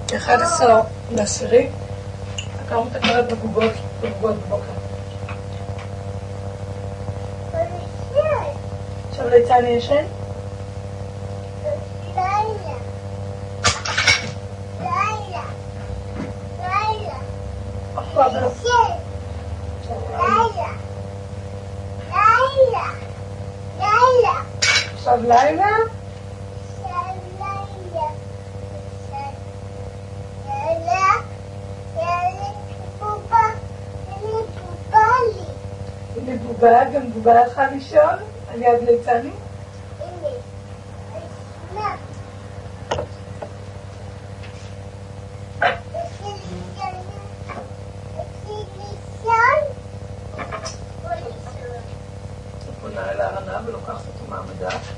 11/10, לקחנו את הכרת בגוגות בבוקר. עכשיו ליצני ישן? עכשיו לילה? בובה, גם בובה הלכה לישון על יד ליצני? פונה אל הארנב ולוקחת אותו מהמדף.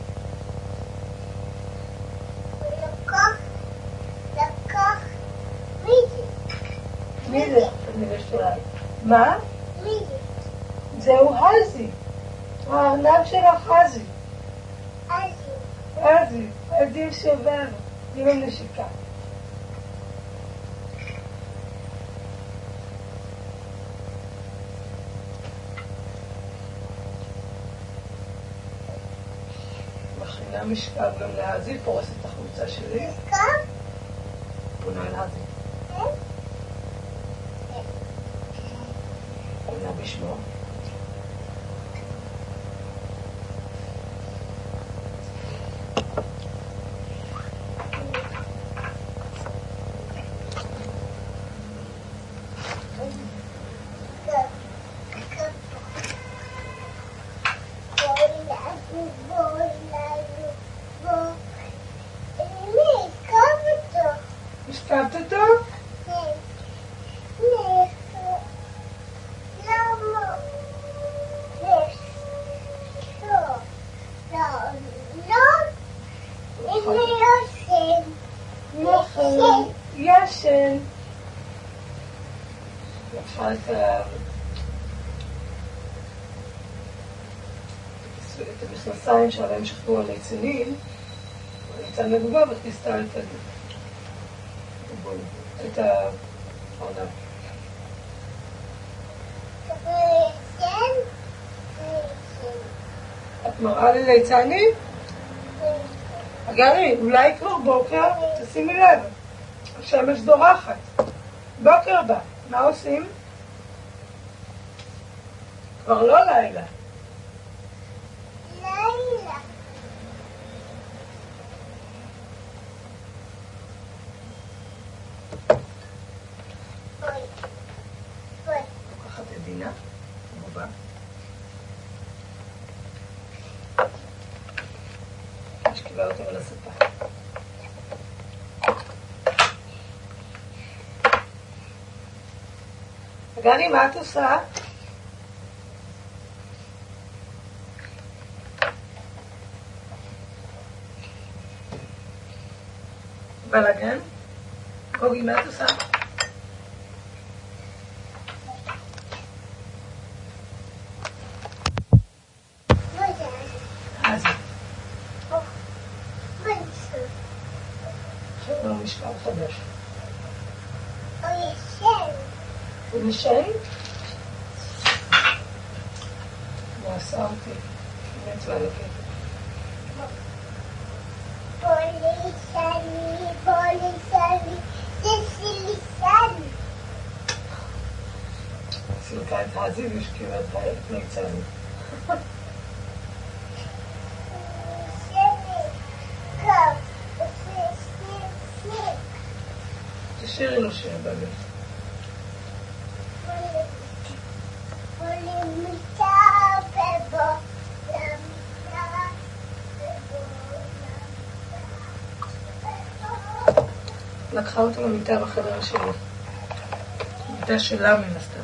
מי זה? מה? זהו הזי. הארנב של החזי. הזי שבר עם הנשיקה. מכינה משכב גם להזי, פורסת את החולצה שלי. פונה אל הזי. פונה בשמו. השכבת אותו? ישן. לקחה את המכנסיים שעליהם שכבו הליצנים, וניצן לגובה וכניסתה את העונה. את מראה לי ליצני? אגרי, אולי כבר בוקר, תשימי לב, השמש דורחת. בוקר בא, מה עושים? כבר לא לילה. לקחת את דינה, בובה. משכיבה אותו על הספה. אגני, מה את עושה? בלגן? קוגי, מה את עושה? אז עכשיו לא משכב חדש. הוא נשאר? הוא עשה אותי, באמת לא לקטע. סילקה את הזי והשקיעה את ליצני. תשאירי לו שיר בגלל. לקחה אותו למיטה בחדר השני. מיטה שלה מן הסתם.